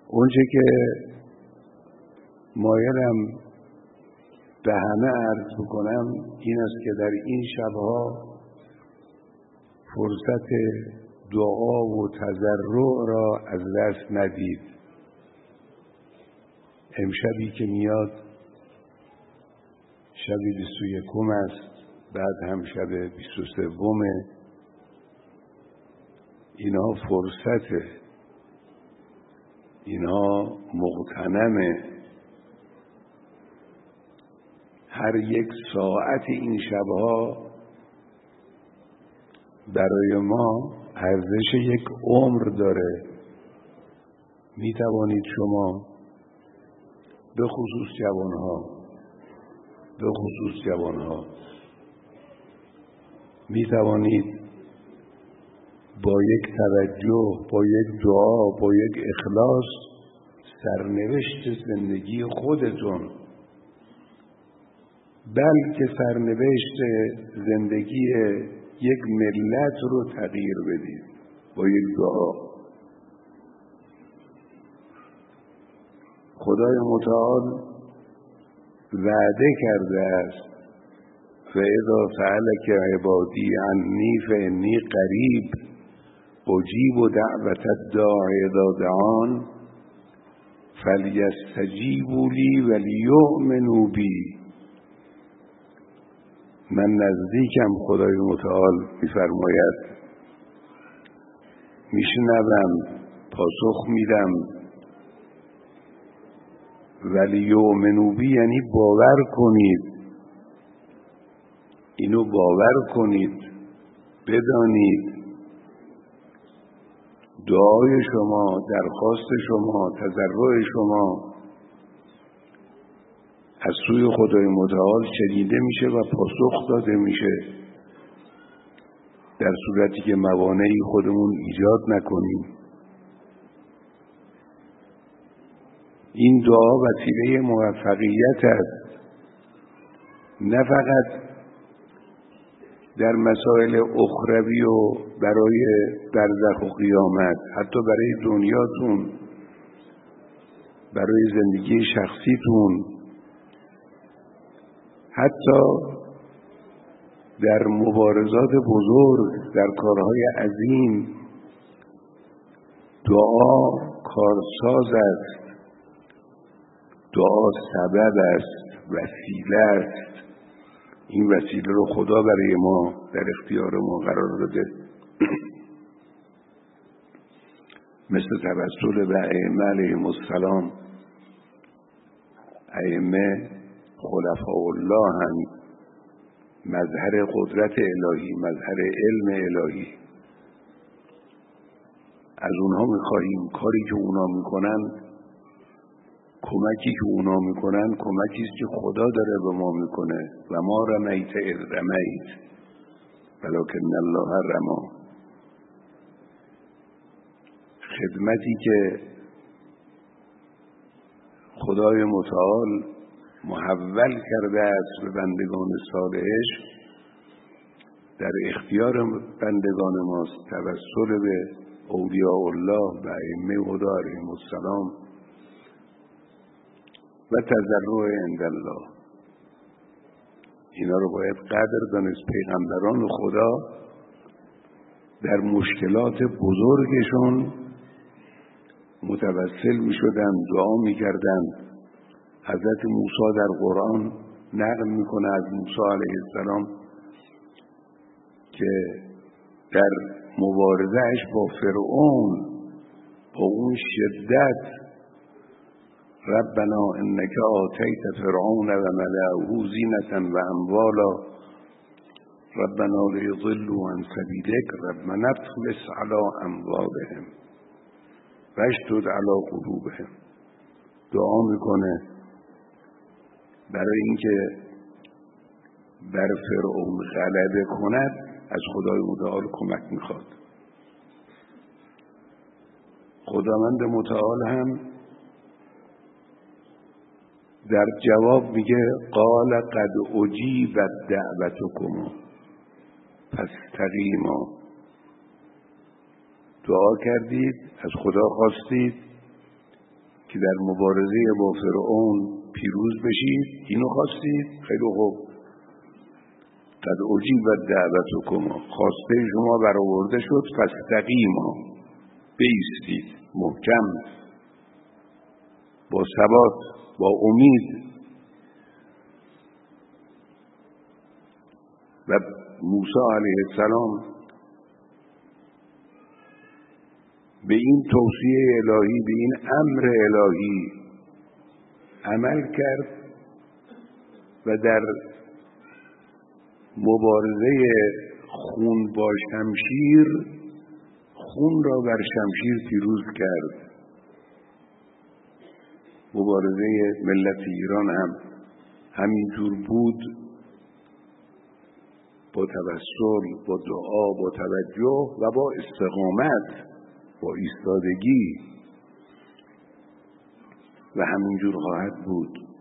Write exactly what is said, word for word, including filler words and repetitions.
اونچه که مایلم به همه عرض بکنم این است که در این شبها فرصت دعا و تضرع را از دست ندید. امشبی که میاد شب بیست و یکم است، بعد هم شب بیست و سومه. اینها فرصته، اینها مغتنمه. هر یک ساعت این شبها برای ما ارزش یک عمر داره. می توانید شما به خصوص جوانها به خصوص جوانها می توانید با یک توجه، با یک دعا، با یک اخلاص سرنوشت زندگی خودتون، بلکه سرنوشت زندگی یک ملت رو تغییر بدید با یک دعا. خدای متعال وعده کرده است فاذا سألک عبادی عنی فانی قریب اجیب دعوت الداع اذا دعان فلیستجیبوا لی ولیؤمنوا بی. من نزدیکم، خدای متعال می‌فرماید، میشنوم، پاسخ میدم. ولیؤمنوا بی یعنی باور کنید، اینو باور کنید، بدانید دعای شما، درخواست شما، تضرع شما از سوی خدای متعال شنیده میشه و پاسخ داده میشه، در صورتی که موانعی خودمون ایجاد نکنیم. این دعا وسیله موفقیت است، نه فقط در مسائل اخروی و برای برزخ و قیامت، حتی برای دنیاتون، برای زندگی شخصیتون، حتی در مبارزات بزرگ، در کارهای عظیم. دعا کارساز است، دعا سبب است، وسیله است. این وسیله رو خدا برای ما در اختیار ما قرار داده. مثل توسل به ائمه علیهم السلام. ائمه خلفاء الله هم مظهر قدرت الهی، مظهر علم الهی. از اونها میخواهیم کاری که اونا میکنن، کمکی که اونا میکنن، کمکی است که خدا داره به ما میکنه. و ما رمیت اذ رمیت ولکن الله رمی. خدمتی که خدای متعال محول کرده است به بندگان صالحش در اختیار بندگان ماست، توسل به اولیاء الله و ائمه خدا علیهم السلام و تضرع عند الله. اینا رو باید قدر دانست. پیغمبران خدا در مشکلات بزرگشون متوسل می شدن، دعا می کردن. حضرت موسی در قرآن نقل می کنه از موسی علیه السلام که در مبارزهش با فرعون، با اون شدت، ربنا انک آتیت فرعون و ملأه زینة و اموالا ربنا لیضلوا عن سبیلک ربنا اطمس علی اموالهم واشدد علی قلوبهم. دعا میکنه برای اینکه بر فرعون غلبه کند، از خدای متعال کمک میخواد. خداوند متعال هم در جواب میگه قال قد اجیبت دعوتکم فاستقیما. دعا کردید، از خدا خواستید، که در مبارزه با فرعون پیروز بشید، اینو خواستید، خیلی خوب. قد اجیبت دعوتکما، خواسته شما برآورده شد، فاستقیما، بایستید محکم، با ثبات، با امید. و موسی علیه السلام به این توصیه الهی، به این امر الهی عمل کرد و در مبارزه خون با شمشیر خون را بر شمشیر پیروز کرد. مبارزه ملت ایران هم همینجور بود، با توسل، با دعا، با توجه و با استقامت، با ایستادگی، و همینجور خواهد بود.